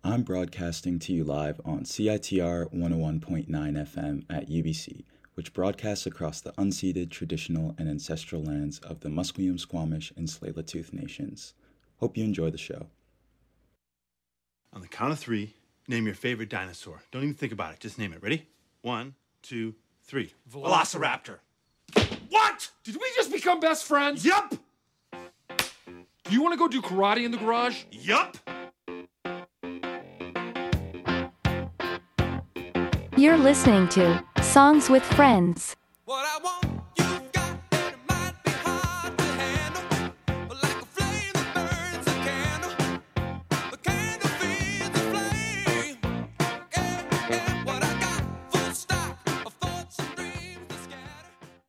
I'm broadcasting to you live on CITR 101.9 FM at UBC, which broadcasts across the unceded, traditional, and ancestral lands of the Musqueam, Squamish, and Tsleil-Waututh nations. Hope you enjoy the show. On the count of three, name your favorite dinosaur. Don't even think about it. Just name it. Ready? 1, 2, 3. Velociraptor. What? Did we just become best friends? Yup. Do you want to go do karate in the garage? Yup. You're listening to Songs with Friends. What I want, you've got, and it might be hard to handle. But like a flame that burns a candle, the candle feeds the flame. Yeah, what I got, full stock of thoughts and dreams that scatter.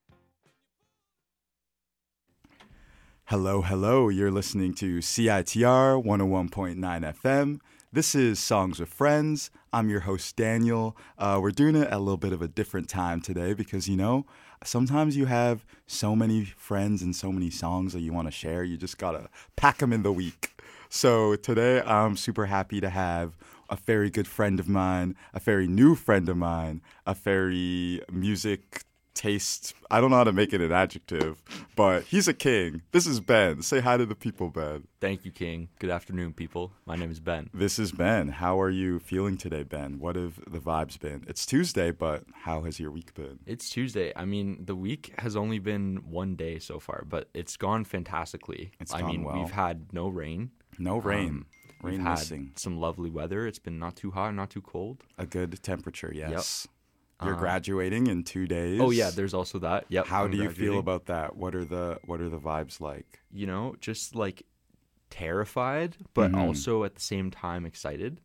Hello. You're listening to CITR 101.9 FM. This is Songs with Friends. I'm your host, Daniel. We're doing it at a little bit of a different time today because, sometimes you have so many friends and so many songs that you want to share. You just got to pack them in the week. So today I'm super happy to have a very good friend of mine, a very new friend of mine, a very music taste. I don't know how to make it an adjective, but he's a king. This is Ben. Say hi to the people, Ben. Thank you, King. Good afternoon, people. My name is Ben. This is Ben. How are you feeling today, Ben? What have the vibes been? It's Tuesday, but how has your week been? It's Tuesday. I mean, the week has only been one day so far, but it's gone fantastically. Well. We've had no rain. No rain. We've Rain had missing. some lovely weather. It's been not too hot, not too cold. A good temperature, yes. Yep. You're graduating in 2 days. Oh yeah, there's also that. Yep. How I'm do you feel graduating. about that? What are the vibes like? Just like terrified, but Mhm. also at the same time excited.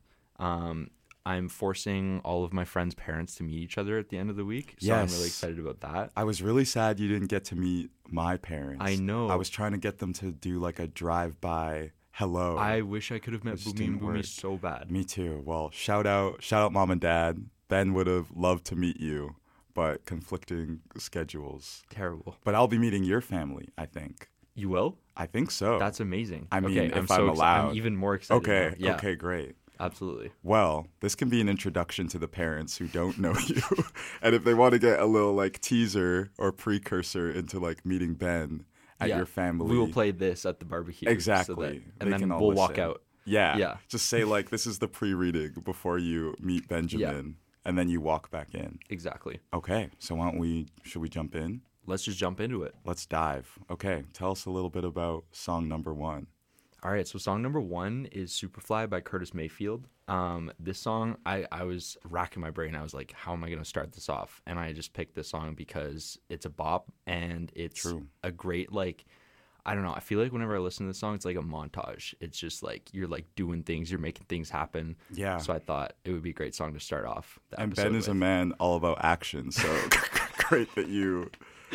I'm forcing all of my friends' parents to meet each other at the end of the week, so I'm Yes. really excited about that. I was really sad you didn't get to meet my parents. I know. I was trying to get them to do like a drive-by hello. I wish I could have met It just Boomy and didn't Boomy work. so bad. Me too. Well, shout out Mom and Dad. Ben would have loved to meet you, but conflicting schedules. Terrible. But I'll be meeting your family, I think. You will? I think so. That's amazing. I mean, okay, if I'm I'm so allowed. I'm even more excited. Okay, now. Yeah, okay, great. absolutely. Well, this can be an introduction to the parents who don't know you. And if they want to get a little like teaser or precursor into like meeting Ben at your family. We will play this at the barbecue. Exactly. And They then can all we'll walk listen. out. Yeah. Just say like this is the pre-reading before you meet Benjamin and then you walk back in. Exactly. Okay. So should we jump in? Let's just jump into it. Let's dive. Okay. Tell us a little bit about song number 1. All right, so song number 1 is Superfly by Curtis Mayfield. This song, I was racking my brain. I was like, how am I going to start this off? And I just picked this song because it's a bop and it's a great, I don't know. I feel like whenever I listen to this song, it's like a montage. It's just like you're like doing things, you're making things happen. Yeah. So I thought it would be a great song to start off. And Ben is a man all about action, so great that you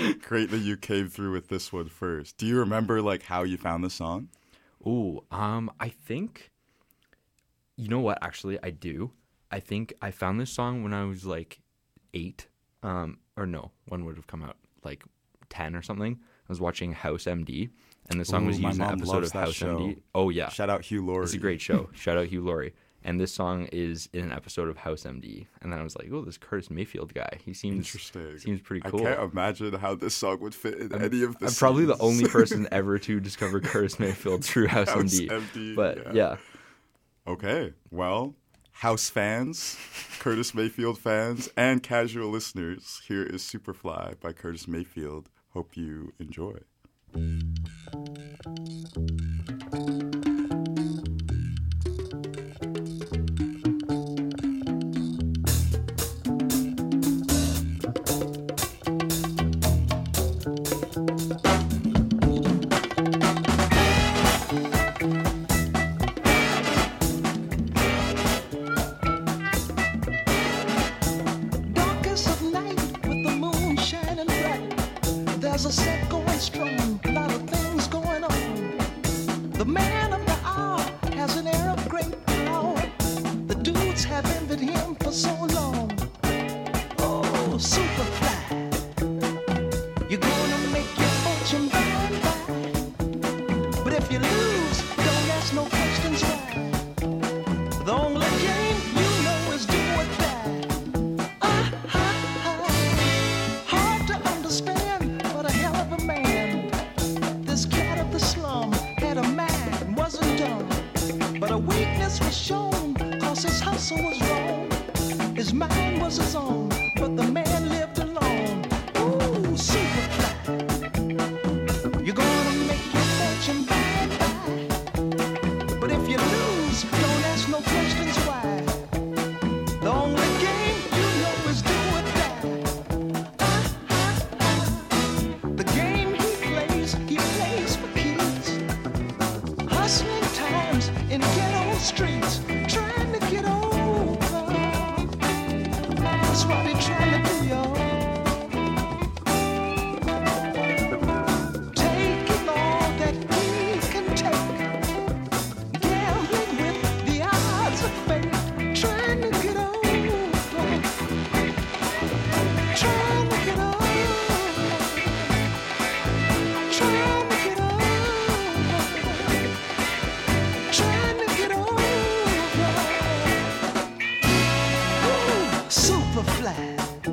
came through with this one first. Do you remember like how you found the song? Ooh, I think, you know what? Actually, I do. I think I found this song when I was like 8, or no, one would have come out like 10 or something. I was watching House MD, and the song was my used in an mom episode loves of that House show. MD. Oh yeah, Shout out Hugh Laurie. it's a great show. Shout out Hugh Laurie. And this song is in an episode of House MD. And then I was like, oh, this Curtis Mayfield guy. He seems Interesting. Seems pretty cool. I can't imagine how this song would fit in any of the I'm probably the scenes. only person ever to discover Curtis Mayfield through House MD. But yeah. Okay. Well, House fans, Curtis Mayfield fans, and casual listeners, here is Superfly by Curtis Mayfield. Hope you enjoy. Darkest of night with the moon shining bright. There's a set going strong, a lot of things going on. The man of the hour has an air of great power. The dudes have envied him for so long. Oh, Superfly, you're gonna make your fortune by and by. But if you lose, don't ask no questions why. The only weakness was shown, cause his hustle was wrong. His mind was his own, but the man lived alone. Ooh, Superfly. You're gonna make your fortune by and by. But if you lose, don't ask no questions why. The only game you know is do or die. The game he plays for keys. Hustling times in ghetto streets, trying to get over. That's what he's trying to do, y'all. Taking all that he can take, gambling with the odds of fate, trying to get over, trying to get over, trying to get over, trying to get over. Ooh, Superfly.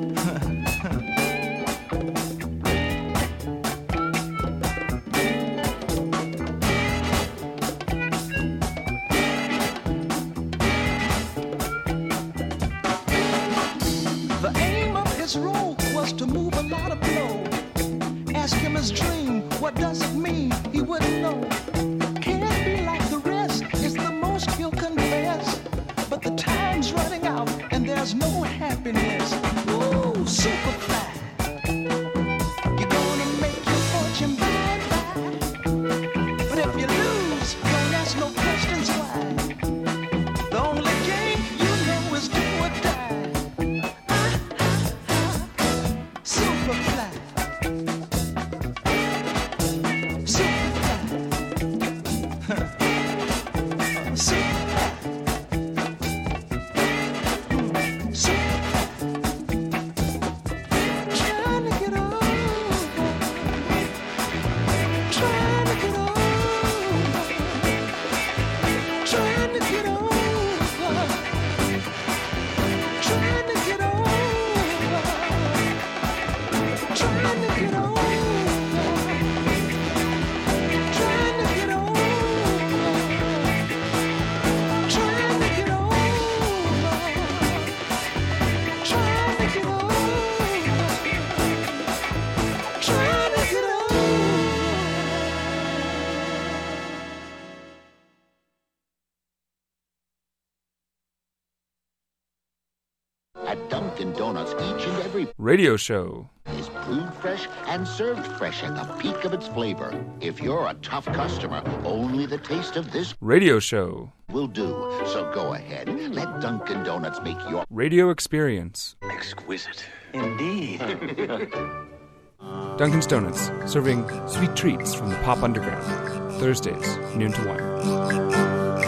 The aim of his role was to move a lot of blow. Ask him his dream, what does it mean? He wouldn't know. Can't be like the rest, is the most he'll confess. But the time's running out and there's no happiness. Ooh, Superfly. You're gonna make your fortune by and by. But if you lose, don't ask no questions why. The only game you know is do or die. Superfly. Superfly. Superfly. Superfly. Trying to get over. Trying to get over. Trying to get over. Trying to get over. Trying to get over. Trying to get over. Trying to get over. Trying to get over. Trying to get over. At Dunkin' Donuts, each and every Radio show. is brewed fresh and served fresh at the peak of its flavor. If you're a tough customer, only the taste of this Radio show. will do. So go ahead, let Dunkin' Donuts make your Radio experience. exquisite. Dunkin's Donuts, serving sweet treats from the pop underground. Thursdays, noon to 1.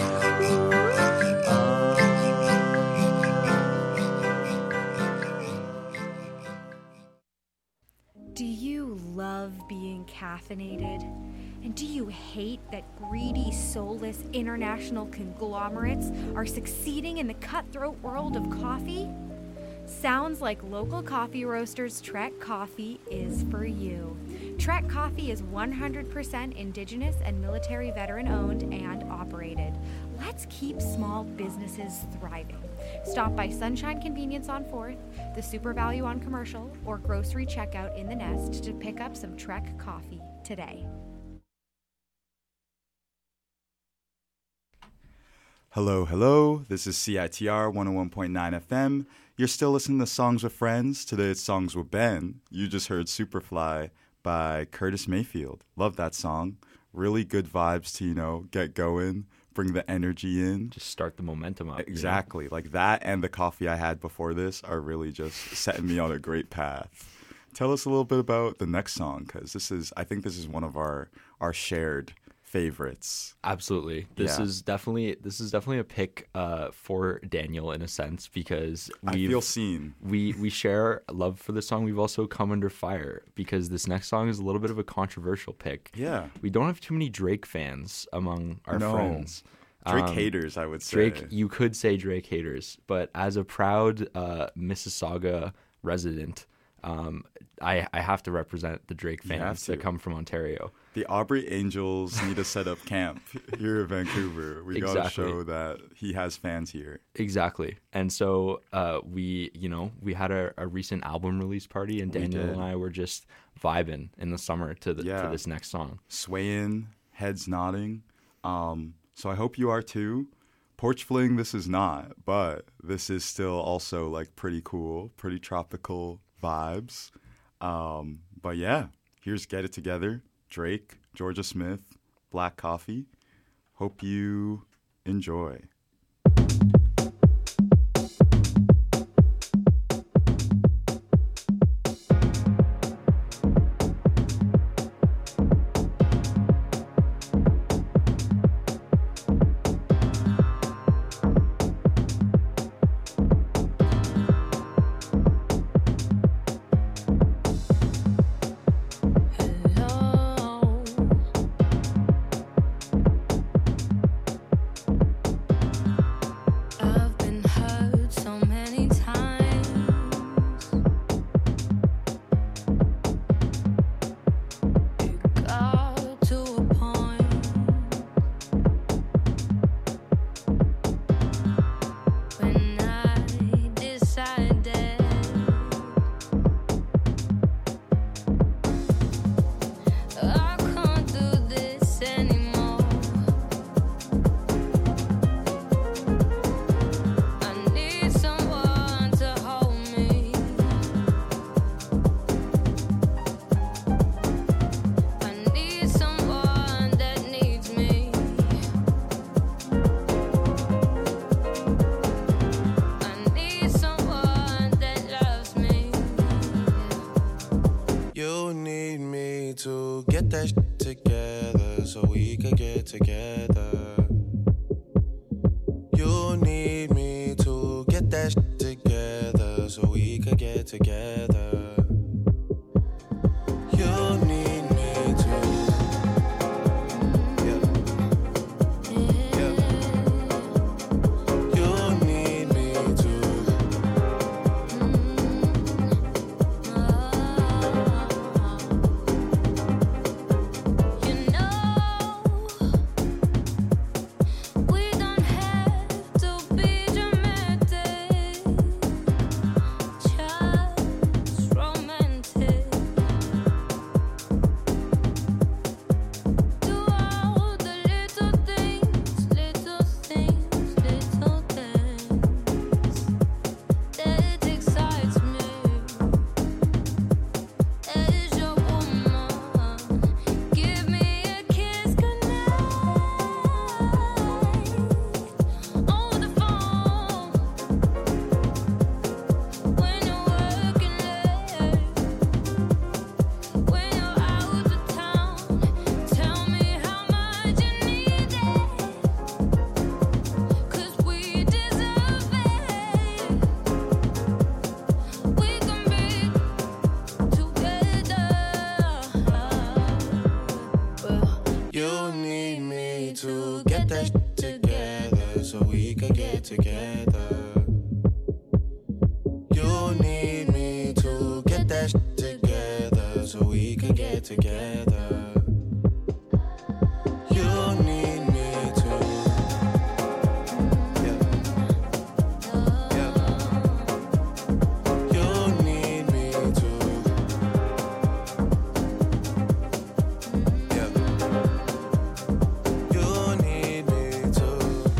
Do you love being caffeinated? And do you hate that greedy, soulless international conglomerates are succeeding in the cutthroat world of coffee? Sounds like local coffee roasters Trek Coffee is for you. Trek Coffee is 100% indigenous and military veteran owned and operated. Let's keep small businesses thriving. Stop by Sunshine Convenience on 4th, the Super Value on Commercial, or grocery checkout in the Nest to pick up some Trek Coffee today. Hello, hello. This is CITR 101.9 FM. You're still listening to Songs with Friends. Today it's Songs with Ben. You just heard Superfly by Curtis Mayfield. Love that song. Really good vibes to, get going, bring the energy in. Just start the momentum up. Exactly. Like that and the coffee I had before this are really just setting me on a great path. Tell us a little bit about the next song, because I think this is one of our shared favorites. Absolutely. This is definitely a pick for Daniel in a sense, because I feel seen. We share love for the song. We've also come under fire because this next song is a little bit of a controversial pick. Yeah. We don't have too many Drake fans among our friends. Drake haters, I would say. You could say Drake haters, but as a proud Mississauga resident, I have to represent the Drake fans that come from Ontario. The Aubrey Angels need to set up camp here in Vancouver. We got to Exactly. show that he has fans here. Exactly. And so we had a recent album release party, and Daniel did. and I were just vibing in the summer to this next song. Swaying, heads nodding. So I hope you are too. Porch Fling, this is not, but this is still also like pretty cool, pretty tropical vibes. But yeah, here's Get It Together. Drake, Georgia Smith, Black Coffee. Hope you enjoy. I've been hurt so many times. It got to a point when I decided I can't do this anymore. I need someone to hold me. I need someone that needs me. I need someone that loves me. You need me to get that shit together so we could get together. You need me to get that shit together so we could get together. You need me to. Yeah. Yeah. You need me to. You know, we don't have to be dramatic, just romantic. Do all the little things that excites me. As your woman, give me a kiss goodnight on the phone when you're working late, when you're out of town. Tell me how much you need it, 'cause we deserve it. We can be together. You need me to get that shit together so we could get together. You need me to get that shit together so we could get together. You need me to. Yeah. Yeah. You need me to. Yeah. You need me to.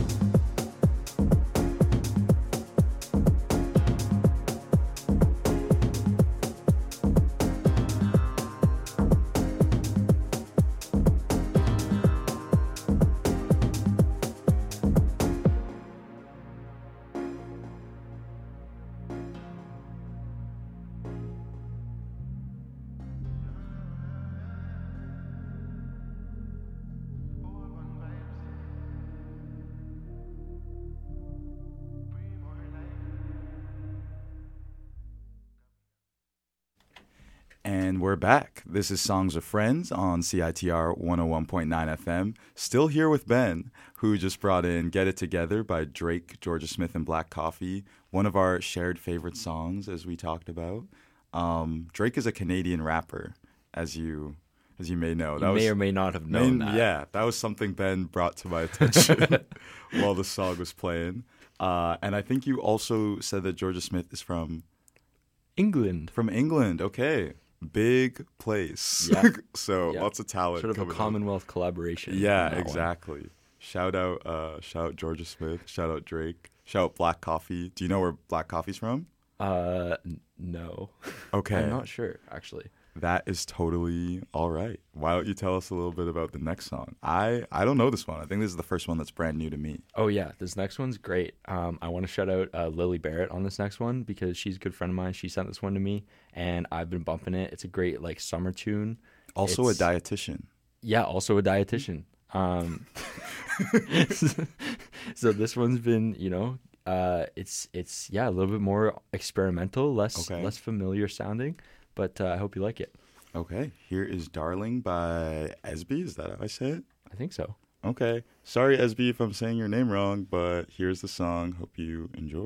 And we're back. This is Songs with Friends on CITR 101.9 FM. Still here with Ben, who just brought in Get It Together by Drake, Georgia Smith, and Black Coffee, one of our shared favorite songs, as we talked about. Drake is a Canadian rapper, as you as you may know. You may or may not have known that. Yeah, that was something Ben brought to my attention while the song was playing. And I think you also said that Georgia Smith is from England. From England, okay. Big place. Yeah. So Yeah. lots of talent. Sort of a coming up. Commonwealth collaboration. Yeah, on that one. exactly. Shout out Georgia Smith. Shout out Drake. Shout out Black Coffee. Do you know where Black Coffee's from? No. Okay. I'm not sure, actually. That is totally all right. Why don't you tell us a little bit about the next song? I don't know this one. I think this is the first one that's brand new to me. Oh, yeah. This next one's great. I want to shout out Lily Barrett on this next one because she's a good friend of mine. She sent this one to me, and I've been bumping it. It's a great, like, summer tune. Also It's- a dietitian. Yeah, also a dietitian. So this one's been, it's a little bit more experimental, less familiar sounding, but I hope you like it. Okay. Here is Darling by Esby. Is that how I say it? I think so. Okay. Sorry, Esby, if I'm saying your name wrong, but here's the song. Hope you enjoy.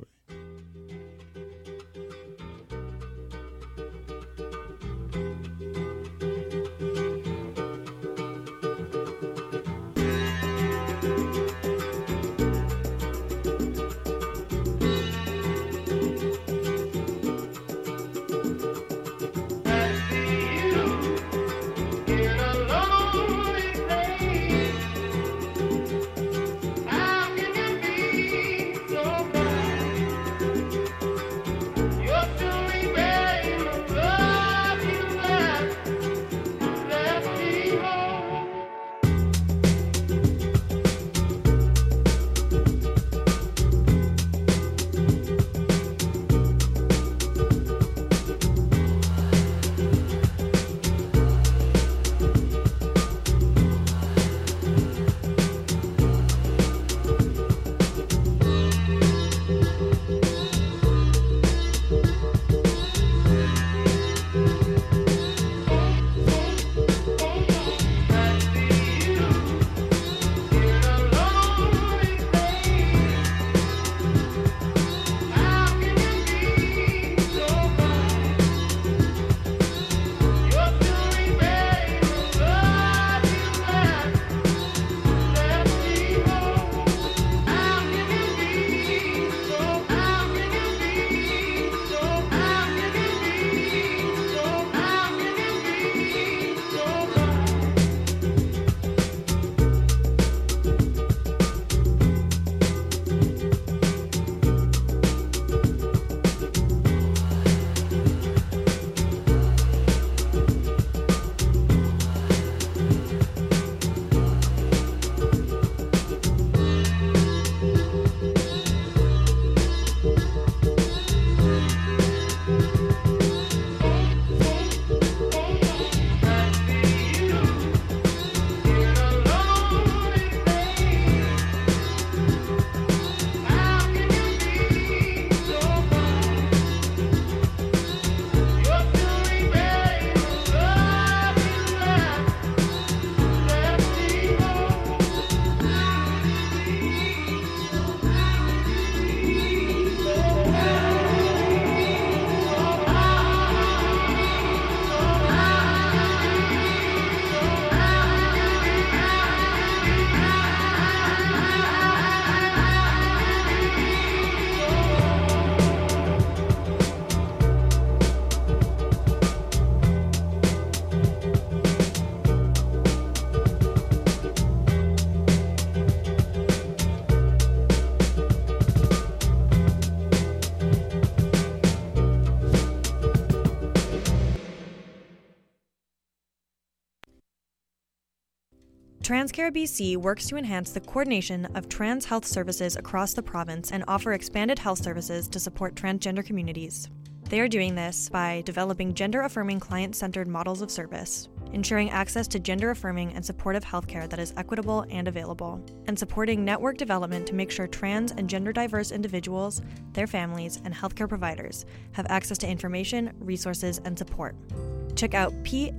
TransCare BC works to enhance the coordination of trans health services across the province and offer expanded health services to support transgender communities. They are doing this by developing gender-affirming client-centered models of service, ensuring access to gender-affirming and supportive healthcare that is equitable and available, and supporting network development to make sure trans and gender-diverse individuals, their families, and healthcare providers have access to information, resources, and support. Check out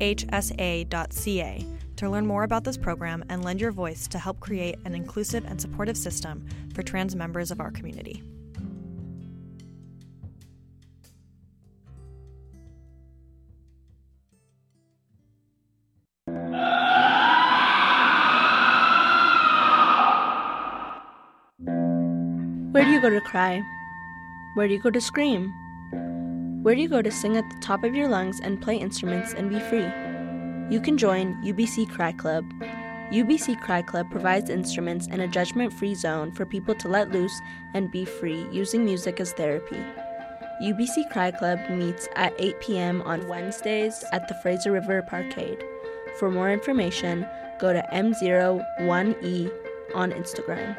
phsa.ca to learn more about this program and lend your voice to help create an inclusive and supportive system for trans members of our community. Where do you go to cry? Where do you go to scream? Where do you go to sing at the top of your lungs and play instruments and be free? You can join UBC Cry Club. UBC Cry Club provides instruments and a judgment-free zone for people to let loose and be free using music as therapy. UBC Cry Club meets at 8 p.m. on Wednesdays at the Fraser River Parkade. For more information, go to M01E on Instagram.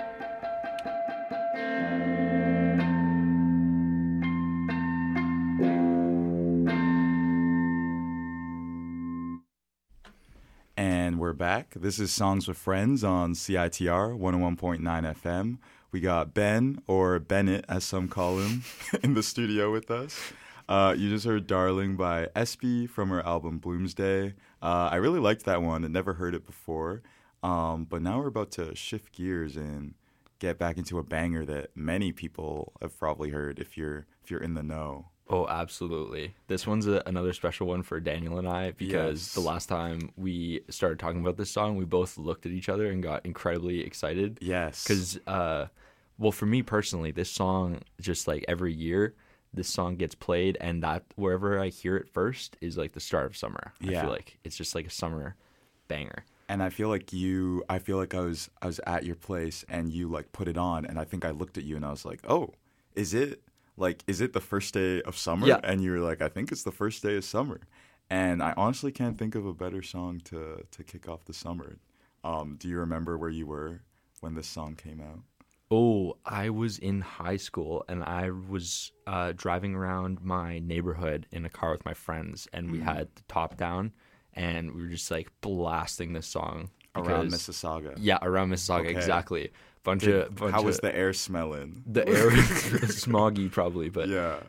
And we're back. This is Songs with Friends on CITR 101.9 FM. We got Ben, or Bennett as some call him, in the studio with us. You just heard Darling by Espy from her album Bloomsday. I really liked that one. I never heard it before. But now we're about to shift gears and get back into a banger that many people have probably heard if you're in the know. Oh, absolutely. This one's another special one for Daniel and I because Yes. the last time we started talking about this song, we both looked at each other and got incredibly excited. Yes. Because, well, for me personally, this song, just like every year, this song gets played, and that wherever I hear it first is like the start of summer. Yeah. I feel like it's just like a summer banger. And I feel like I was at your place and you like put it on, and I think I looked at you and I was like, oh, is it the first day of summer? Yeah. And you were like, I think it's the first day of summer. And I honestly can't think of a better song to kick off the summer. Do you remember where you were when this song came out? Oh, I was in high school, and I was driving around my neighborhood in a car with my friends, and we had the top down, and we were just like blasting this song. Around Mississauga. Yeah, around Mississauga, Okay. exactly. How was the air smelling? The air was smoggy probably, but yeah.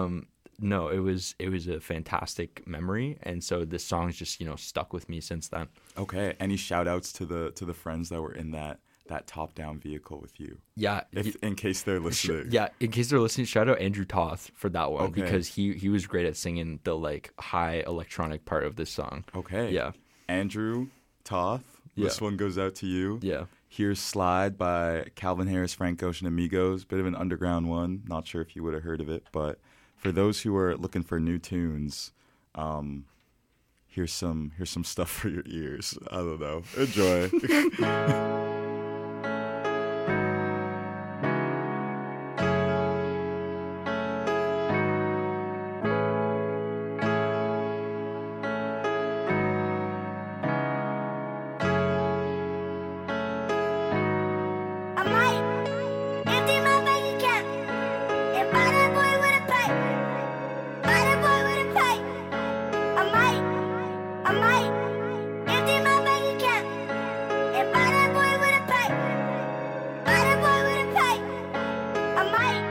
No, it was a fantastic memory, and so this song's just stuck with me since then. Okay. Any shout outs to the friends that were in that top down vehicle with you? Yeah, in case they're listening. Yeah, in case they're listening, shout out Andrew Toth for that one Okay. because he was great at singing the like high electronic part of this song. Okay. Yeah. Andrew Toth, this Yeah. one goes out to you. Yeah. Here's Slide by Calvin Harris, Frank Ocean, Amigos. Bit of an underground one. Not sure if you would have heard of it, but for those who are looking for new tunes, here's some stuff for your ears. I don't know. Enjoy. I might empty my bank account and buy that boy with a pipe. Buy that boy with a pipe. I might empty my bank account and buy that boy with a pipe. Buy that boy with a pipe. I might.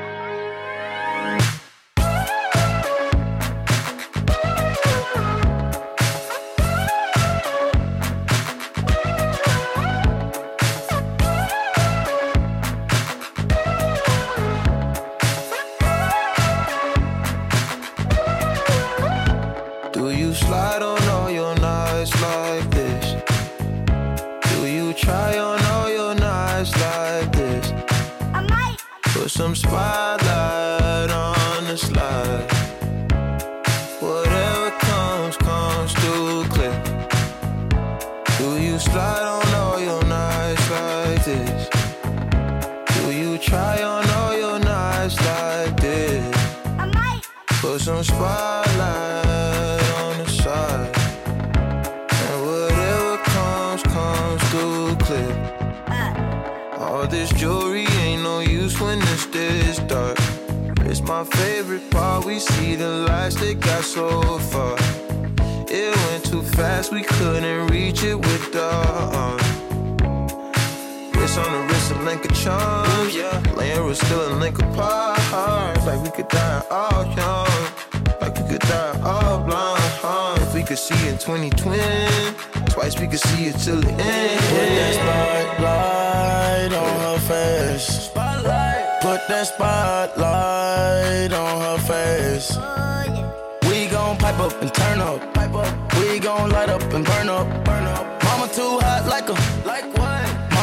Do you slide on all your nights like this? Do you try on all your nights like this? I might. Put some spotlight on the slide. Whatever comes through clear. Do you slide on all your nights like this? Do you try on all your nights like this? I might. Put some spotlight on the side. And whatever comes through clear. All this jewelry ain't no use when it's this dark. It's my favorite part, we see the lights that got so far. It went too fast, we couldn't reach it with the arm. Wrist on the wrist, a link of charms, yeah. Laying was still a link apart. Like we could die all young, like we could die all blind. If we could see in 2020, twice we could see it till the end. Put that spotlight on her face. Put that spotlight on her face. We gon' pipe up and turn up. We gon' light up and burn up. Mama too hot like a. Like what? Mama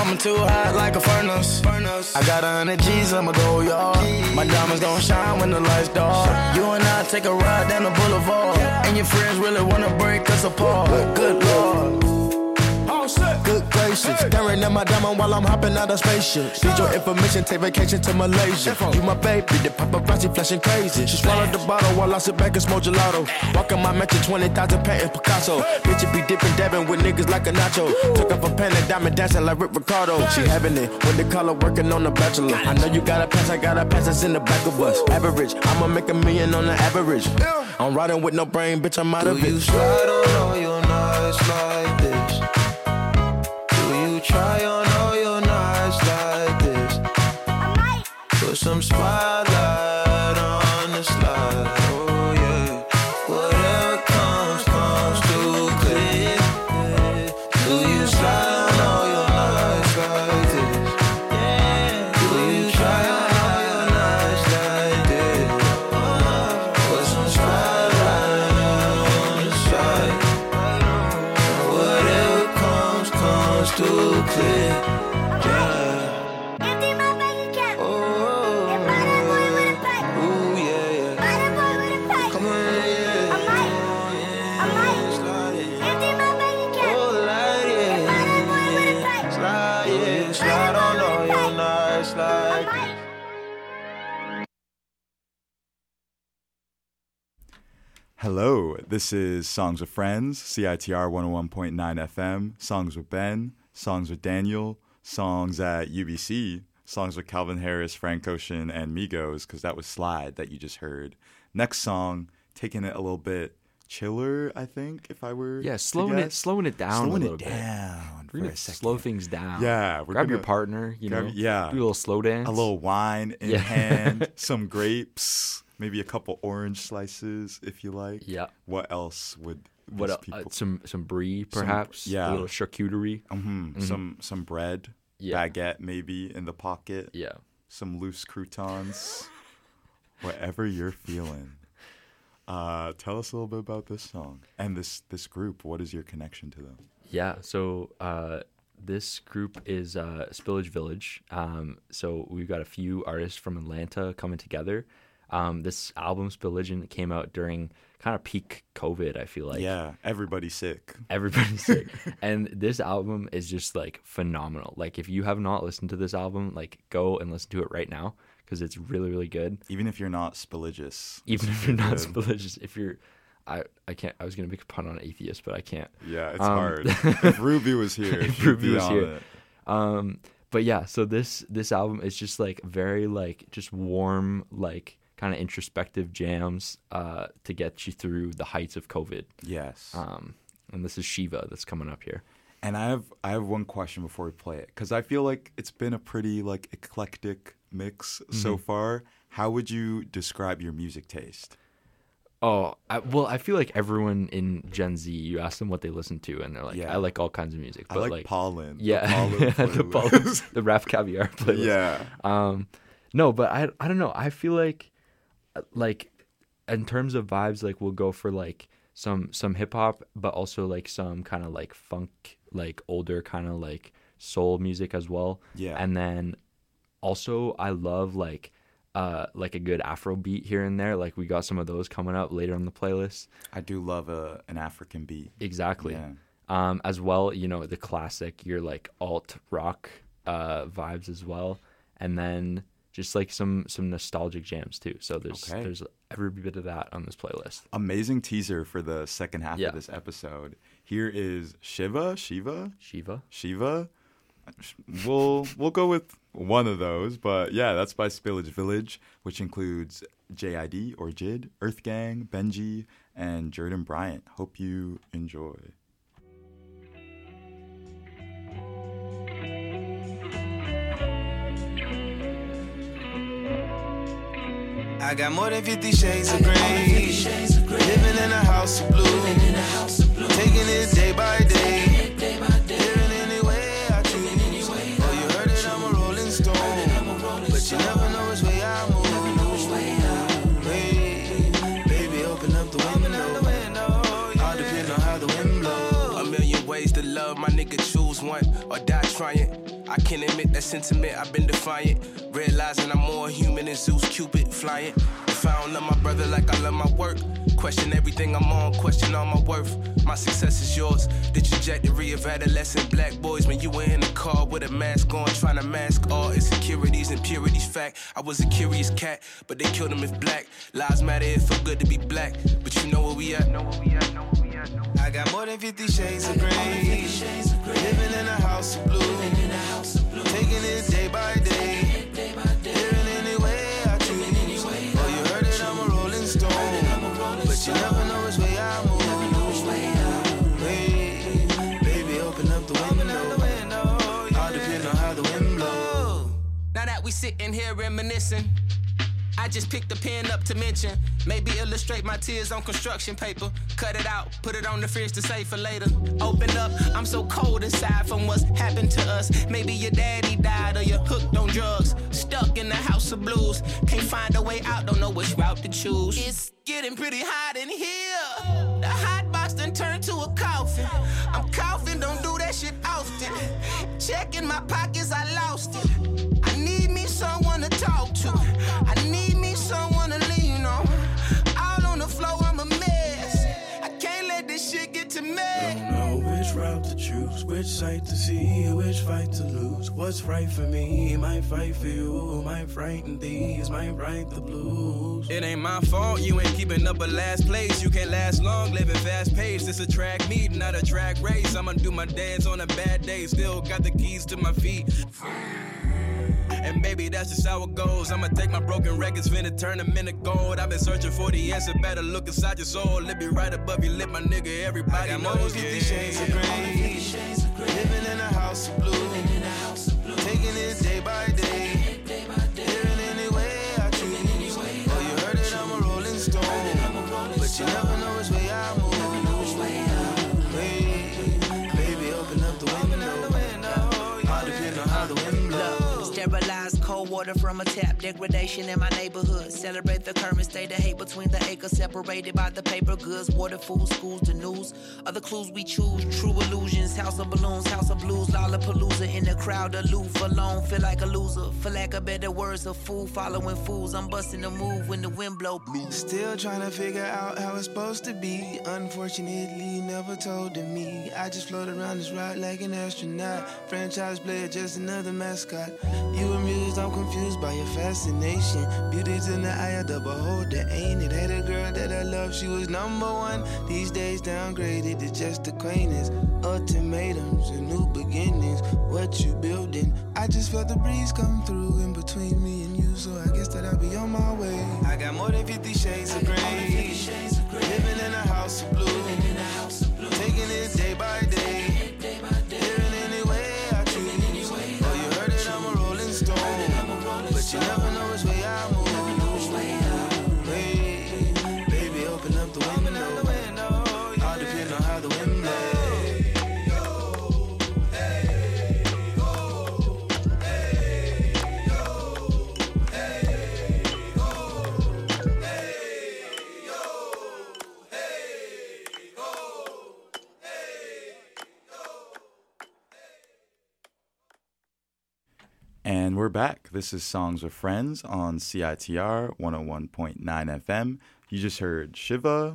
I'm too hot like a furnace. I got 100 G's, I'ma go yard. My diamonds gon' shine when the lights dark. You and I take a ride down the boulevard, and your friends really wanna break us apart. Good Lord. Good gracious, staring at my diamond while I'm hopping out of spaceship. Need your information, take vacation to Malaysia. You my baby, the paparazzi flashing crazy. She swallowed the bottle while I sit back and smoke gelato. Walking my mansion, 20,000 paintings Picasso. Bitch, it be dipping, dabbing with niggas like a nacho. Took up a pen and diamond dancing like Rick Ricardo. She having it when the color working on the Bachelor. I know you got a pass, I got a pass, it's in the back of us. Average, I'ma make $1 million on the average. I'm riding with no brain, bitch, I'm out of it. Do you slide on all your nights like this? Try on all your nights like this. Put some spotlight on the slide. Oh yeah. Whatever comes, comes too clear. Do you slide on all your nights like this? Do you try on all your nights like this? Put some spotlight on the slide. Whatever comes, comes too clear. Empty my bank account. And buy that boy with a pipe. Ooh, yeah, yeah. Buy that boy with a pipe. Come on, yeah. I might empty my bank account. Oh, light, yeah. And buy that boy with a pipe. Slide, yeah. Slide on all your nights like this. Hello, this is Songs with Friends, CITR 101.9 FM, Songs with Ben, Songs with Daniel, Songs at UBC, Songs with Calvin Harris, Frank Ocean, and Migos, because that was Slide that you just heard. Next song, taking it a little bit chiller, I think, if I were slowing it down a little bit. We're gonna second. slow things down. Yeah, grab your partner, do a little slow dance, a little wine in hand, some grapes, maybe a couple orange slices if you like. Yeah. What else would people? Some brie perhaps. A little charcuterie. Some bread, baguette maybe in the pocket. Yeah. Some loose croutons. Whatever you're feeling. Tell us a little bit about this song and this group. What is your connection to them? Yeah, so this group is Spillage Village. So we've got a few artists from Atlanta coming together. This album, Spillage, came out during kind of peak COVID, I feel like. Yeah, everybody's sick. And this album is just, like, phenomenal. Like, if you have not listened to this album, like, go and listen to it right now because it's really, really good. Even if you're not Spillageous. If you're... I can't. I was gonna make a pun on atheist, but I can't. Yeah, it's hard. If Ruby was here, But yeah, so this album is just like very like just warm, like kind of introspective jams to get you through the heights of COVID. Yes. And this is Shiva that's coming up here. And I have one question before we play it because I feel like it's been a pretty like eclectic mix so far. How would you describe your music taste? Oh, I feel like everyone in Gen Z, you ask them what they listen to, and they're like, I like all kinds of music. But I like Pollen. Yeah, the Pollen, the Rap Caviar playlist. Yeah. No, but I don't know. I feel like in terms of vibes, like we'll go for like some hip hop, but also like some kind of like funk, like older kind of like soul music as well. Yeah. And then also I love like a good Afro beat here and there. Like we got some of those coming up later on the playlist. I do love an African beat. Exactly. Yeah. As well, you know, the classic, your like alt rock vibes as well. And then just like some nostalgic jams too. So there's every bit of that on this playlist. Amazing teaser for the second half of this episode. Here is Shiva. We'll go with one of those, but yeah, that's by Spillage Village, which includes JID or JID, Earth Gang, Benji, and Jordan Bryant. Hope you enjoy. I got more than 50 shades of green. Living in a house of blue. Taking it day by day. Living any way I choose. Oh, you heard it, I'm a rolling stone. But you never know which way I move. Hey, baby, open up the window. All depend on how the wind blows. A million ways to love, my nigga, choose one or die trying. I can admit that sentiment, I've been defiant. Realizing I'm more human than Zeus, Cupid, flying. If I don't love my brother like I love my work, question everything I'm on, question all my worth. My success is yours. The trajectory of adolescent black boys when you were in the car with a mask on, trying to mask all insecurities and purities. Fact, I was a curious cat, but they killed him if black. Lives matter, it feel good to be black. But you know where we at? I got more than 50 shades of green. Living in a house of blue. Taking it day by day. Living any way I choose. Oh, you heard it, I'm a rolling stone. But you never know which way I move. Hey, baby, open up the window. All depend on how the wind blows. Now that we sitting here reminiscing, I just picked the pen up to mention. Maybe illustrate my tears on construction paper. Cut it out, put it on the fridge to save for later. Open up, I'm so cold inside from what's happened to us. Maybe your daddy died or you're hooked on drugs. Stuck in the house of blues. Can't find a way out, don't know which route to choose. It's getting pretty hot in here. The hot box done turned to a coffin. I'm coughing, don't do that shit often. Checking my pockets, I lost it. I need me someone to talk to. I need me someone to lean on. All on the floor, I'm a mess. I can't let this shit get to me. Don't know which route to choose, which side to see, which fight to lose. What's right for me, might fight for you. Might frighten these, might write the blues. It ain't my fault, you ain't keeping up a last place. You can't last long, living fast paced. It's a track meet, not a track race. I'ma do my dance on a bad day. Still got the keys to my feet. And baby, that's just how it goes. I'ma take my broken records, finna turn them into gold. I've been searching for the answer, better look inside your soul. It be right above your lip, my nigga, everybody knows. 50 shades of green, living in a house of blue. Taking it day by day. Living any way I choose. Oh, you heard it, I'm a rolling stone. But you never know which way I move. Hey, baby, open up the window. All depend on how the wind blows. Sterilized cold water from a tap. Degradation in my neighborhood. Celebrate the current state of hate between the acres. Separated by the paper goods. Water, food, schools, the news. Other clues we choose. True illusions. House of balloons. House of blues. Lollapalooza in the crowd. Aloof. Alone. Feel like a loser. For lack of better words. A fool following fools. I'm busting a move when the wind blow blue. Still trying to figure out how it's supposed to be. Unfortunately, never told to me. I just float around this route like an astronaut. Franchise player, just another mascot. You amused, I'm confused by your fascination. Beauty's in the eye of the beholder, ain't it? Had a girl that I love, she was number one. These days downgraded to just acquaintance. Ultimatums and new beginnings. What you building? I just felt the breeze come through in between me and you, so I guess that I'll be on my way. I got more than 50 shades of green. Living in a house of blue. Taking it day by day. Living any way I choose. Oh, you heard it, I'm a rolling stone. But you never know which way I move. Hey, baby, open up the window. All depend on how the wind blows. And we're back. This is Songs with Friends on CITR 101.9 FM. You just heard Shiva,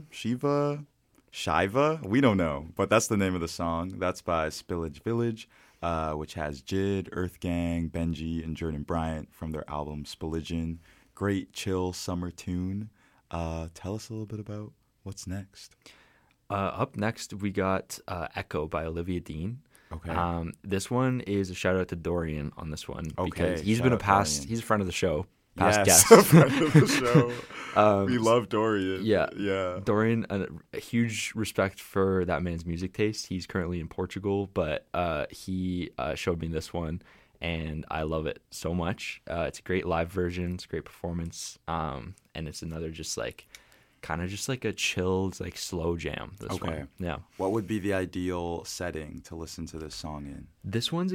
we don't know, but that's the name of the song. That's by Spillage Village, which has Jid, Earth Gang, Benji, and Jordan Bryant from their album Spilligion. Great, chill summer tune. Tell us a little bit about what's next. Up next, we got Echo by Olivia Dean. Okay. This one is a shout out to Dorian on this one because Okay, he's shout been a out past. Dorian. He's a friend of the show. Past Yes, guest. a friend of the show. We love Dorian. Yeah. Dorian, a huge respect for that man's music taste. He's currently in Portugal, but he showed me this one, and I love it so much. It's a great live version. It's a great performance, and it's another just like kind of just like a chilled, like slow jam. This one. Yeah. What would be the ideal setting to listen to this song in? This one's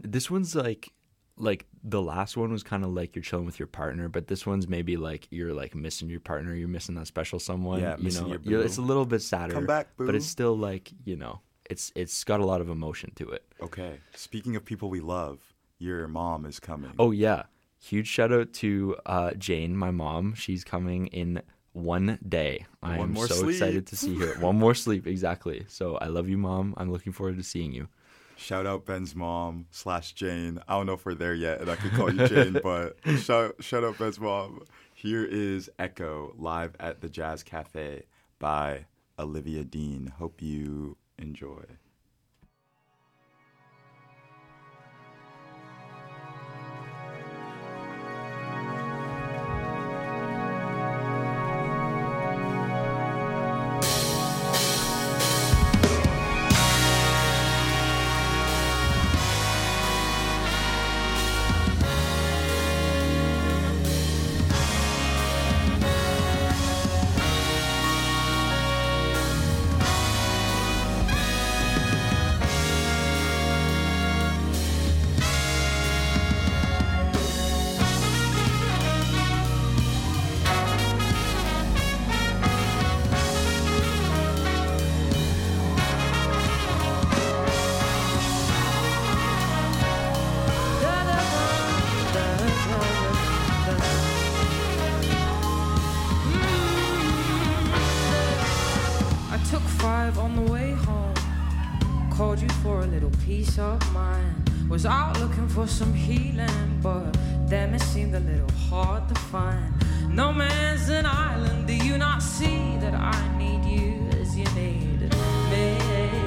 like the last one was kind of like you're chilling with your partner, but this one's maybe like you're like missing your partner, you're missing that special someone. Yeah, you missing know, your boo. it's a little bit sadder. Come back, boo. But it's still like, you know, it's got a lot of emotion to it. Okay. Speaking of people we love, your mom is coming. Oh, yeah. Huge shout out to Jane, my mom. She's coming in one day. I'm more so sleep. excited to see her. One more sleep, exactly. So I love you, Mom. I'm looking forward to seeing you. Shout out Ben's mom / Jane. I don't know if we're there yet, and I could call you Jane, but shout out Ben's mom. Here is Echo live at the Jazz Cafe by Olivia Dean. Hope you enjoy. I took 5 on the way home. Called you for a little peace of mind. Was out looking for some healing, but damn, it seemed a little hard to find. No man's an island. Do you not see that I need you as you need me?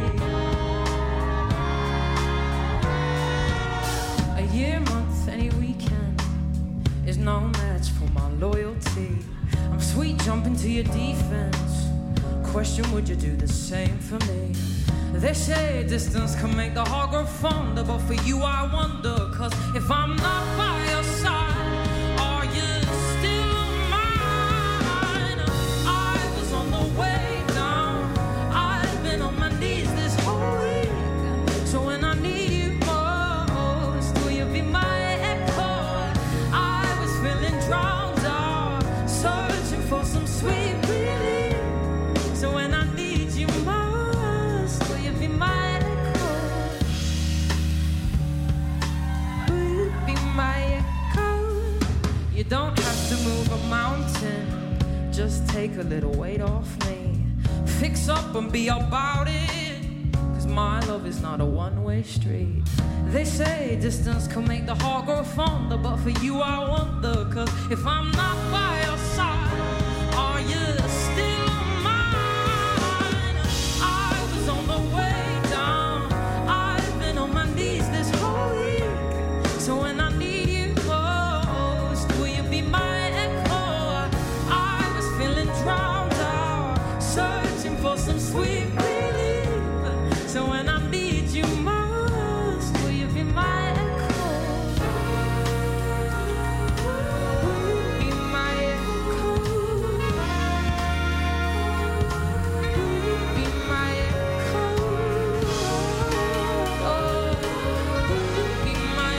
A year, month, any weekend is no match for my loyalty. I'm sweet jumping to your defense. Question, would you do the same for me? They say distance can make the heart grow fonder, but for you I wonder, cause if I'm not by your side, are you still mine? I was on the way down, I've been on my knees this whole week. So when I need you most, will you be my echo? I was feeling drowned out, searching for some sweet relief. So when I need you most, will you be my echo? Will you be my echo? You don't have to move a mountain, just take a little weight off me. Fix up and be about it, cause my love is not a one-way street. They say distance can make the heart grow fonder, but for you I wonder, cause if I'm not by your side, are you still mine? I was on the way down, I've been on my knees this whole week. So when I need you most, will you be my echo? I was feeling drowned out, searching for some sweet relief. So when I need you most, will you be my echo? Will you be my echo? Will you be my echo? Oh, will you be my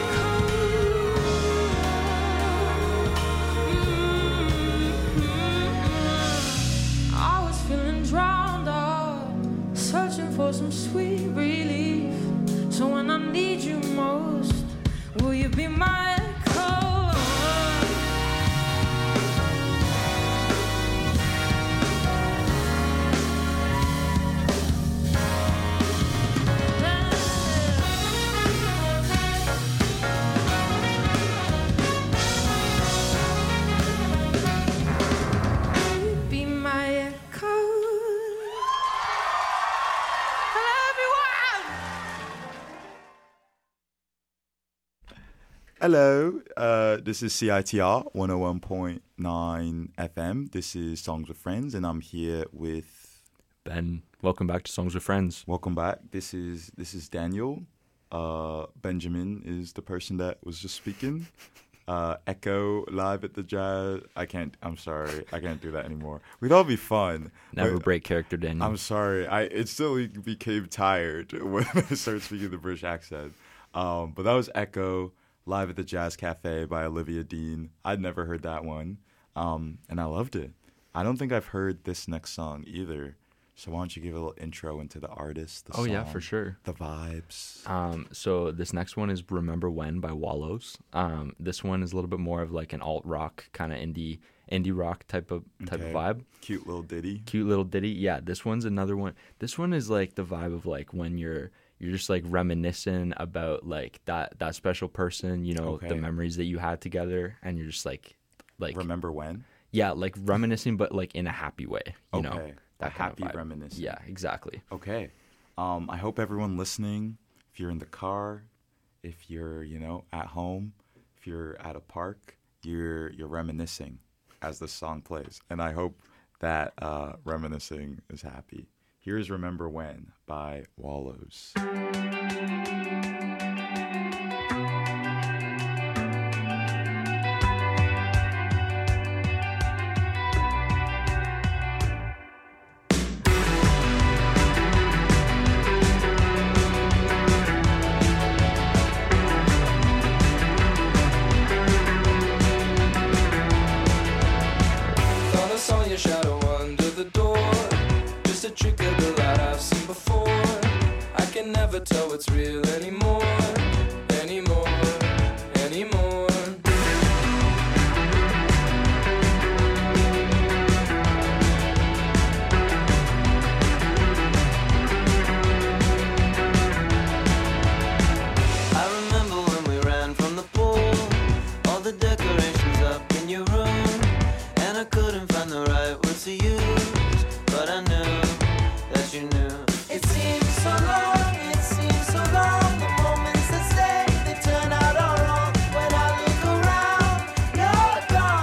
echo? I was feeling drowned out, searching for some sweet relief. So when I need you most, will you be my echo? Will you be my echo? Everyone! Hello, this is CITR 101.9 FM. This is Songs with Friends, and I'm here with Ben. Welcome back to Songs with Friends. Welcome back. This is Daniel. Benjamin is the person that was just speaking. Echo live at the Jazz. I'm sorry. I can't do that anymore. We thought it'd be fun. Never but break character, Daniel. I'm sorry. It still became tired when I started speaking the British accent. But that was Echo live at the Jazz Cafe by Olivia Dean. I'd never heard that one. And I loved it. I don't think I've heard this next song either. So why don't you give a little intro into the artist, the Oh, song, yeah, for sure. the vibes. So this next one is Remember When by Wallows. This one is a little bit more of like an alt rock kind of indie rock type of vibe. Cute little ditty. Cute little ditty. Yeah, this one's another one. This one is like the vibe of like when you're just like reminiscing about like that special person, you know, the Okay. memories that you had together, and you're just like Remember when? Yeah, like reminiscing, but like in a happy way, you know. Okay. That A kind of happy vibe. reminiscing. Yeah, exactly. Okay. I hope everyone listening, if you're in the car, if you're, you know, at home, if you're at a park, you're reminiscing as the song plays. And I hope that reminiscing is happy. Here's Remember When by Wallows. Thought I saw your shadow under the door. Just a trick of the light I've seen before. I can never tell what's real anymore. Anymore. Anymore. I remember when we ran from the pool, all the decorations up in your room, and I couldn't find the right words to use, but I knew that you knew. It seems so long, it seems so long. The moments that stay, they turn out all wrong. When I look around, you're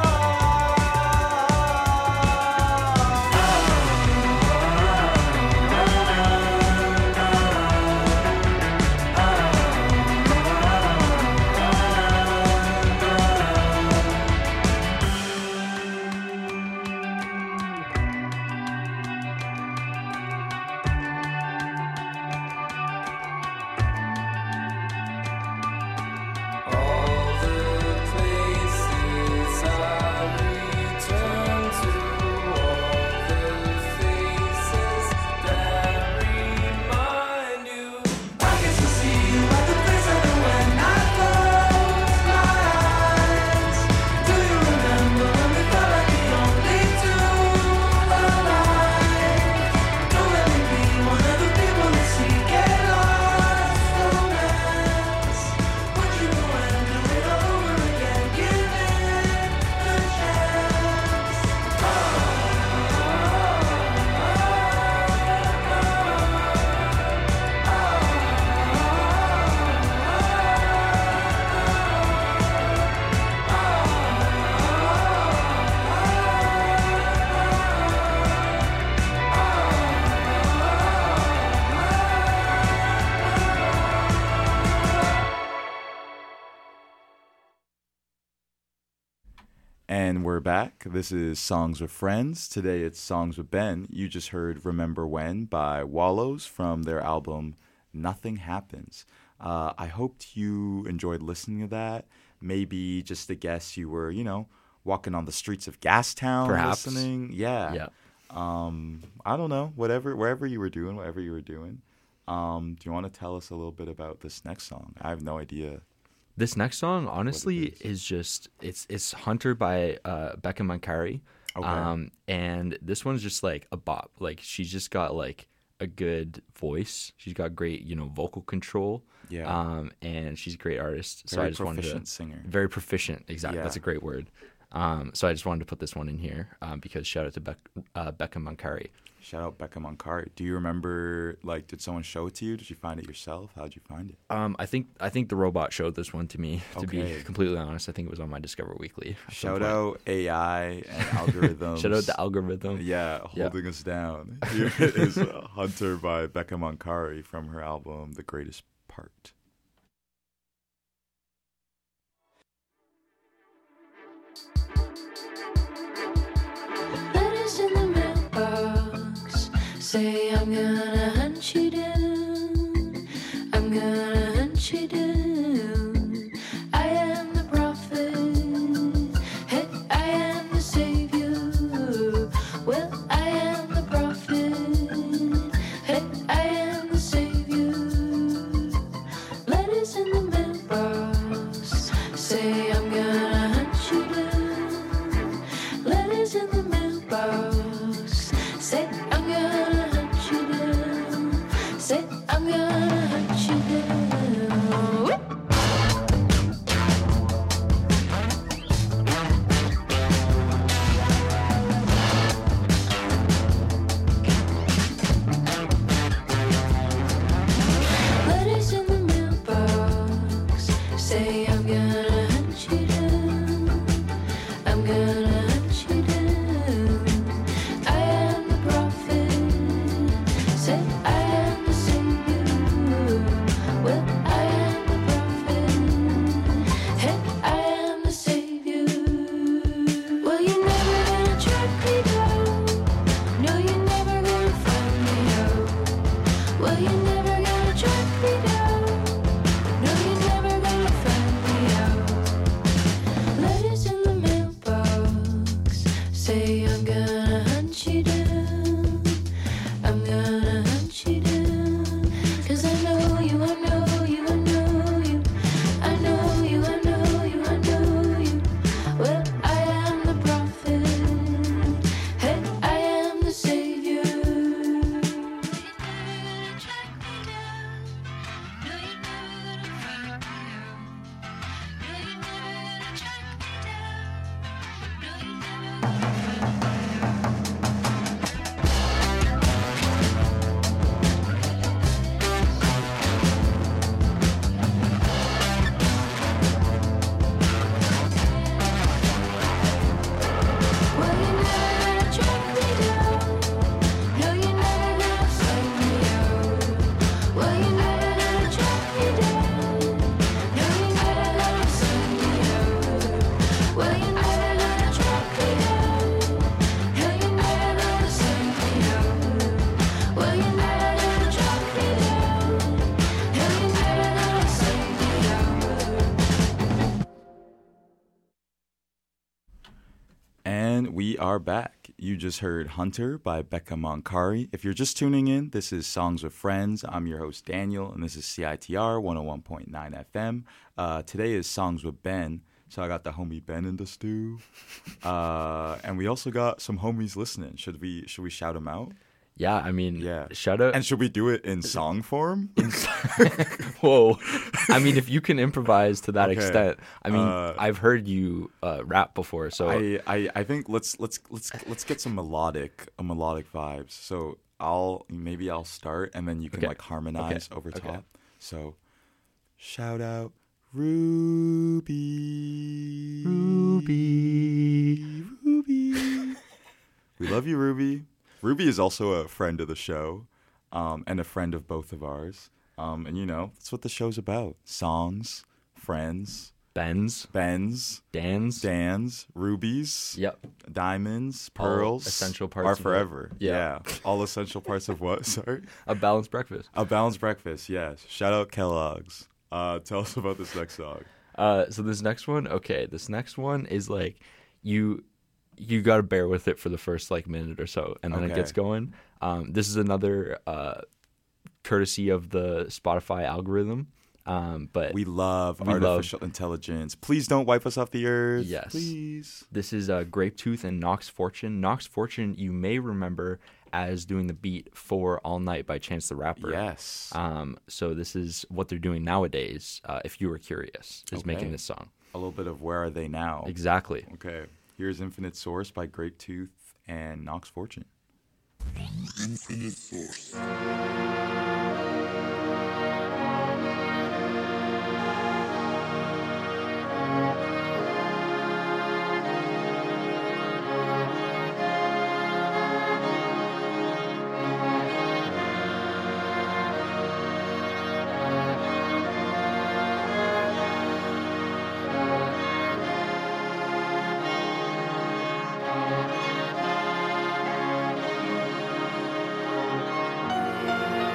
All the places I return to, all the faces that remind you. I guess I'll see you at the place I know when I close my eyes. Do you remember when we felt like the only two alive? Don't let me be one of the people that see get lost romance. Would you go and do it all over again? Give it a chance. And we're back. This is Songs with Friends. Today it's Songs with Ben. You just heard Remember When by Wallows from their album Nothing Happens. I hoped you enjoyed listening to that. Maybe just a guess you were, you know, walking on the streets of Gastown Perhaps. listening. Yeah. Yeah. I don't know. Wherever you were doing. Do you want to tell us a little bit about this next song? I have no idea. This next song, honestly, is just it's Hunter by Becca Mancari. Okay. And this one's just like a bop. Like she's just got like a good voice. She's got great, you know, vocal control. Yeah. And she's a great artist. So Very I just wanted to proficient singer. Very proficient. Exactly. Yeah. That's a great word. So I just wanted to put this one in here because shout out to Becca Mancari. Shout out Becca Mancari. Do you remember, like, did someone show it to you? Did you find it yourself? How'd you find it? I think the robot showed this one to me. To be Okay. completely honest, I think it was on my Discover Weekly. at some Shout point. out AI and algorithms. Shout out the algorithm. Yeah, holding us down. Here is Hunter by Becca Mancari from her album The Greatest Part. Letters in the mailbox say I'm gonna hunt you down. I'm gonna hunt you down. I am the prophet. Hey, I am the savior. Well, I am the prophet. Say I'm gonna hunt you down. I'm gonna hunt you down. 'Cause I know you, I know you, I know you. I know you, I know you, I know you. Well, I am the prophet. Hey, I am the savior. And we are back. You just heard Hunter by Becca Moncari. If you're just tuning in, this is Songs with Friends. I'm your host, Daniel, and this is CITR 101.9 FM. Today is Songs with Ben. So I got the homie Ben in the stew. And we also got some homies listening. Should we shout them out? Yeah, I mean, shout out. And should we do it in song form? Whoa. I mean, if you can improvise to that Okay. extent. I mean, I've heard you rap before, so I think let's get some melodic vibes. So maybe I'll start and then you can Okay. like harmonize over Okay. top. So shout out Ruby. We love you, Ruby. Ruby is also a friend of the show, and a friend of both of ours. And you know, that's what the show's about. Songs, friends, Bens, Dans, rubies, Yep, diamonds, All pearls, essential parts are of it. forever. Yeah. All essential parts of what? Sorry? A balanced breakfast. A balanced breakfast, yes. Shout out Kellogg's. Tell us about this next song. So this next one is like you got to bear with it for the first like minute or so, and then it Okay. gets going. This is another courtesy of the Spotify algorithm. But we love artificial intelligence. Please don't wipe us off the earth. Yes, please. This is Grape Tooth and Nox Fortune. Nox Fortune, you may remember as doing the beat for All Night by Chance the Rapper. Yes. So this is what they're doing nowadays. If you were curious, is making this song. A little bit of Where Are They Now? Exactly. Okay. Here's Infinite Source by Grape Tooth and Nox Fortune. Infinite Source. Thank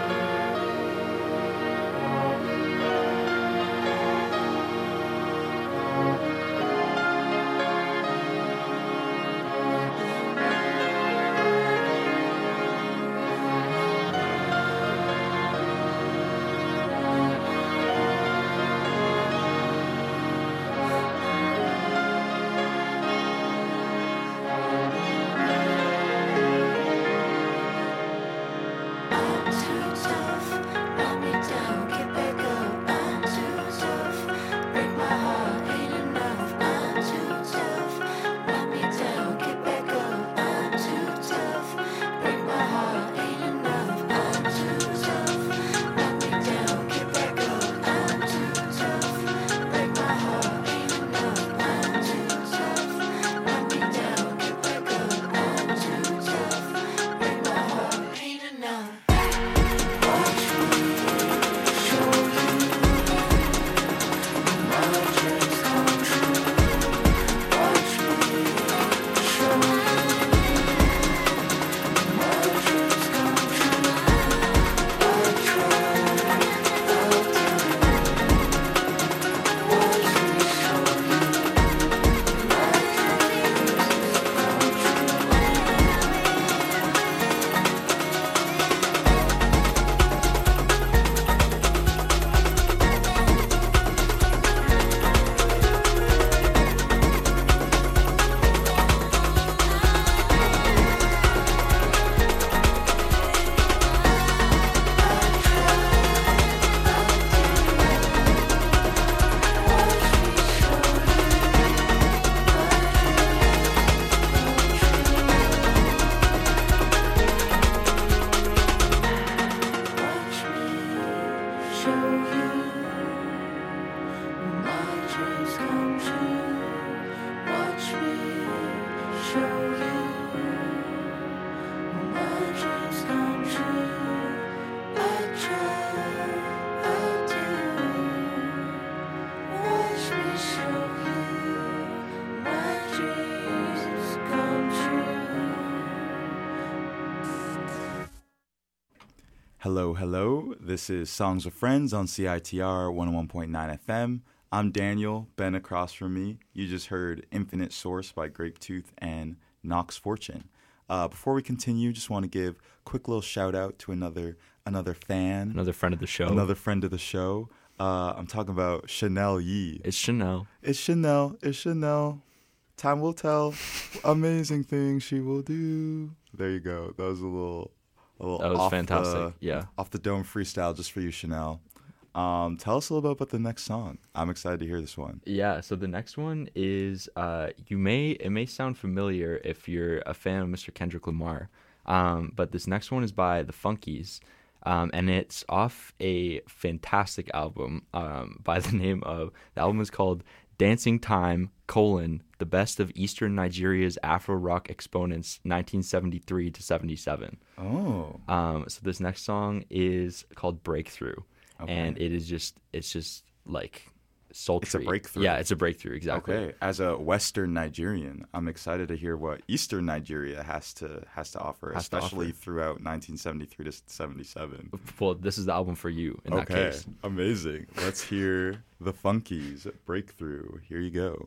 Hello, hello. This is Songs with Friends on CITR 101.9 FM. I'm Daniel. Ben across from me. You just heard Infinite Source by Grapetooth and Knox Fortune. Before we continue, just want to give a quick little shout out to another fan. Another friend of the show. Another friend of the show. I'm talking about Chanel Yee. It's Chanel. It's Chanel. It's Chanel. Time will tell. Amazing things she will do. There you go. That was a little that was fantastic. Off the dome freestyle just for you, Chanel. Tell us a little bit about the next song. I'm excited to hear this one. Yeah, so the next one is it may sound familiar if you're a fan of Mr. Kendrick Lamar, but this next one is by the Funkies, and it's off a fantastic album by the name of, the album is called Dancing Time, The Best of Eastern Nigeria's Afro Rock Exponents 1973 to 77. Oh. So this next song is called Breakthrough. Okay. And it's just like sultry. It's a breakthrough. Yeah, it's a breakthrough, exactly. Okay. As a Western Nigerian, I'm excited to hear what Eastern Nigeria has to offer, especially throughout 1973 to 77. Well, this is the album for you in that case. Amazing. Let's hear the Funkies, Breakthrough. Here you go.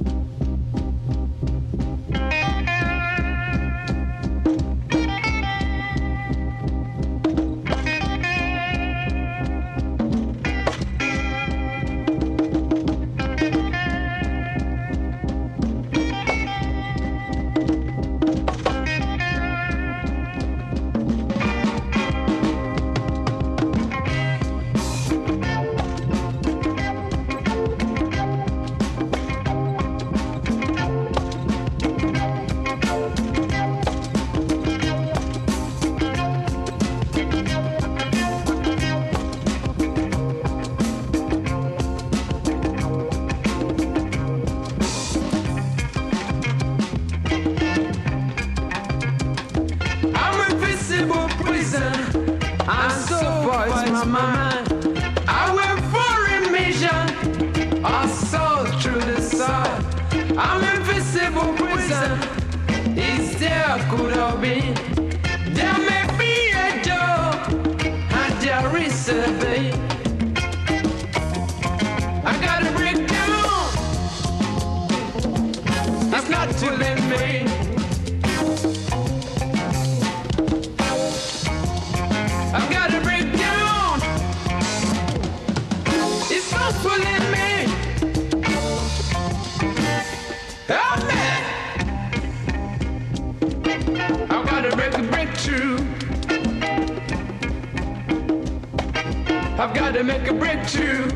I've got to make a breakthrough.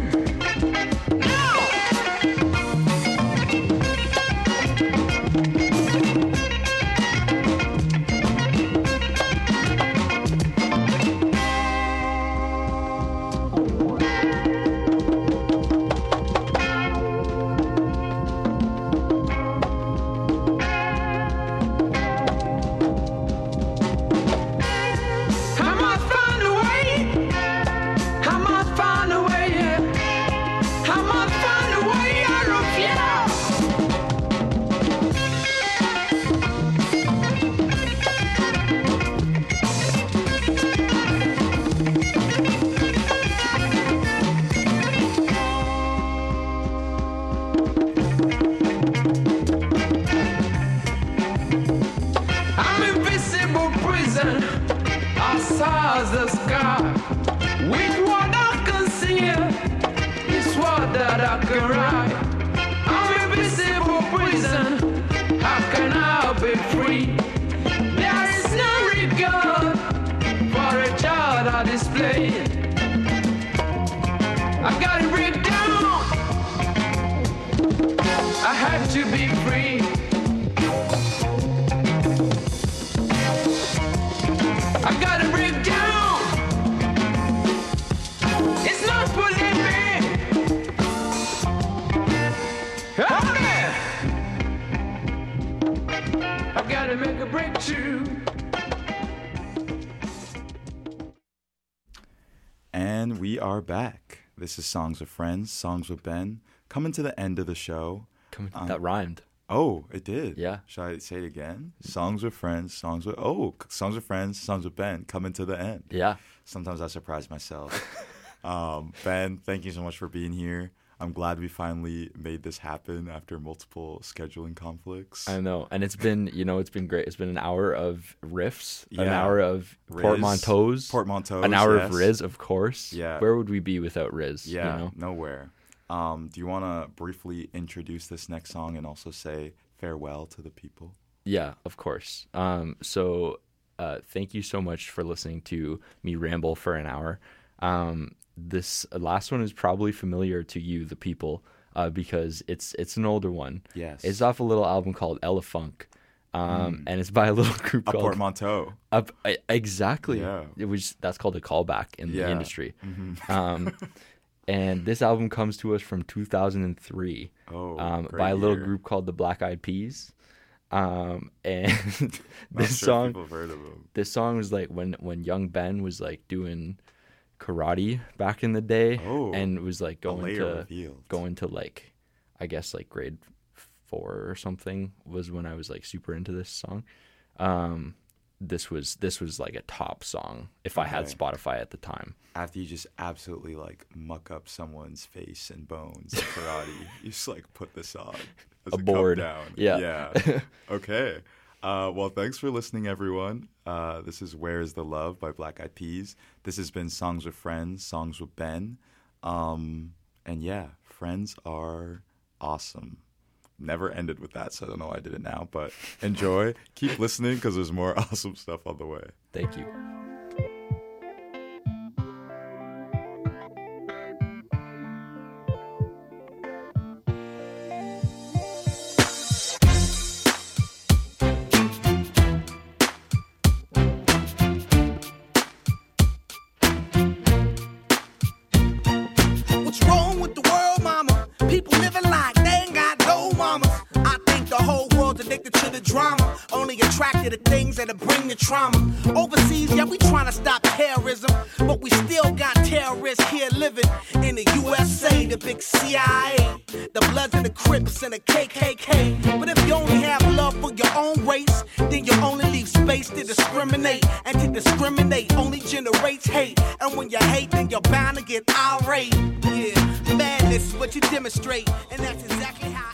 And we are back. This is Songs with Friends, Songs with Ben. Coming to the end of the show. That rhymed. Oh, it did. Yeah. Should I say it again? Songs with friends, songs with friends, songs with Ben coming to the end. Yeah. Sometimes I surprise myself. Ben, thank you so much for being here. I'm glad we finally made this happen after multiple scheduling conflicts. I know. And it's been great. It's been an hour of riffs, an Yeah. hour of Riz. portmanteaus, an hour of yes. Riz, of course. Yeah. Where would we be without Riz? Yeah, You know? nowhere. Do you want to briefly introduce this next song and also say farewell to the people? Yeah, of course. So thank you so much for listening to me ramble for an hour. This last one is probably familiar to you, the people, because it's an older one. Yes. It's off a little album called Elefunk, and it's by a little group A called portmanteau. Exactly. Yeah. That's called a callback in Yeah. the industry. Mhm. And this album comes to us from 2003 by a little year. group called the Black Eyed Peas. And Not this sure song, people have heard of them. this song was like when young Ben was like doing karate back in the day, and was like layer going to like, I guess like grade 4 or something was when I was like super into this song. This was like a top song if I had Okay. Spotify at the time. After you just absolutely like muck up someone's face and bones in karate, you just like put this on as A a board. down. Yeah. Okay. Well, thanks for listening, everyone. This is Where Is the Love by Black Eyed Peas. This has been Songs with Friends, Songs with Ben. And yeah, friends are awesome. Never ended with that, so I don't know why I did it now. But enjoy. Keep listening because there's more awesome stuff on the way. Thank you. What's wrong with the world, mama? People living like they ain't got no mamas. I think the whole world's addicted to the drama, only attracted to things that'll bring the trauma. Overseas, yeah, we trying to stop terrorism, but we still got terrorists here living in the USA, the big CIA, the Bloods and the Crips and the KKK. But if you only have love for your own race, then you only leave space to discriminate, and to discriminate only generates hate. And when you hate, then you're bound to get irate. Yeah, madness is what you demonstrate, and that's exactly how